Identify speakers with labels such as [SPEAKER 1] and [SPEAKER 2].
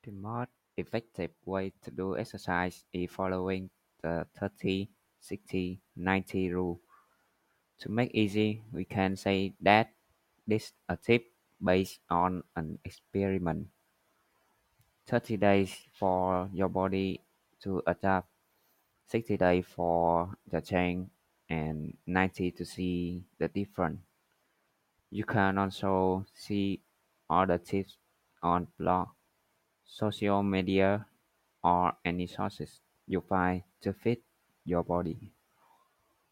[SPEAKER 1] The most effective way to do exercise is following the 30-60-90 rule. To make easy, we can say that this is a tip based on an experiment. 30 days for your body to adapt, 60 days for the change, and 90 to see the difference. You can also see other tips on blog, social media, or any sources you find to fit your body.